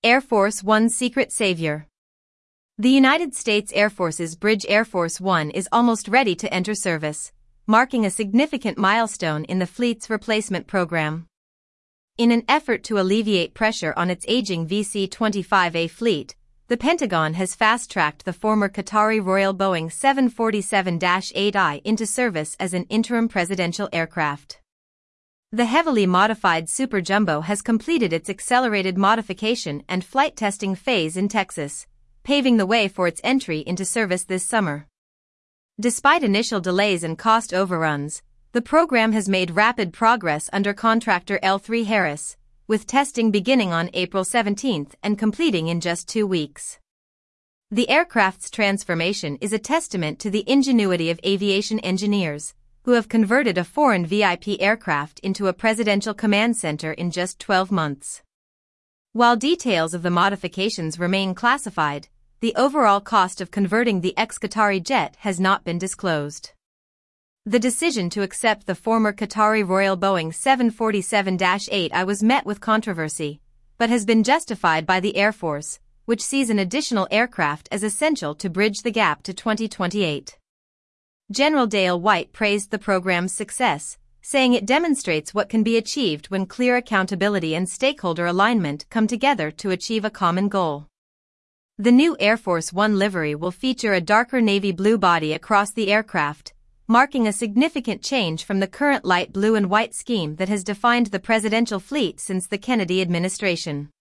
Air Force One's secret savior. The United States Air Force's Bridge Air Force One is almost ready to enter service, marking a significant milestone in the fleet's replacement program. In an effort to alleviate pressure on its aging VC-25A fleet, the Pentagon has fast-tracked the former Qatari Royal Boeing 747-8I into service as an interim presidential aircraft. The heavily modified Super Jumbo has completed its accelerated modification and flight testing phase in Texas, paving the way for its entry into service this summer. Despite initial delays and cost overruns, the program has made rapid progress under contractor L3Harris, with testing beginning on April 17 and completing in just 2 weeks. The aircraft's transformation is a testament to the ingenuity of aviation engineers, who have converted a foreign VIP aircraft into a presidential command center in just 12 months. While details of the modifications remain classified, the overall cost of converting the ex-Qatari jet has not been disclosed. The decision to accept the former Qatari Royal Boeing 747-8I was met with controversy, but has been justified by the Air Force, which sees an additional aircraft as essential to bridge the gap to 2028. General Dale White praised the program's success, saying it demonstrates what can be achieved when clear accountability and stakeholder alignment come together to achieve a common goal. The new Air Force One livery will feature a darker navy blue body across the aircraft, marking a significant change from the current light blue and white scheme that has defined the presidential fleet since the Kennedy administration.